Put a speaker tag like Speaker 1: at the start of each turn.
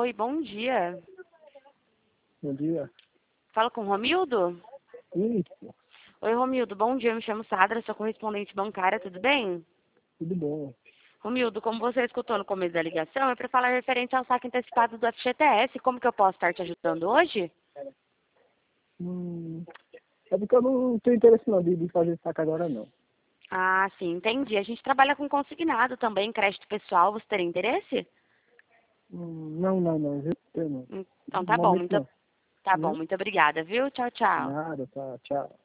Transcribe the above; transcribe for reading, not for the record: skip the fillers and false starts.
Speaker 1: Oi, bom dia.
Speaker 2: Bom dia.
Speaker 1: Fala com o Romildo?
Speaker 2: Isso,
Speaker 1: Oi, Romildo, bom dia. Eu me chamo Sadra, sou correspondente bancária, tudo bem?
Speaker 2: tudo bom.
Speaker 1: Romildo, como você escutou no começo da ligação, é para falar referente ao saque antecipado do FGTS. Como que eu posso estar te ajudando hoje?
Speaker 2: Hum, é porque eu não tenho interesse não de fazer saco agora não.
Speaker 1: Ah, sim, entendi. A gente trabalha com consignado também, crédito pessoal. Você teria interesse?
Speaker 2: Não, viu? Eu não.
Speaker 1: Então
Speaker 2: No
Speaker 1: tá bom,
Speaker 2: momento não.
Speaker 1: tá bom,
Speaker 2: Viu?
Speaker 1: muito obrigada, viu? Tchau, tchau.
Speaker 2: Nada, tá, tchau.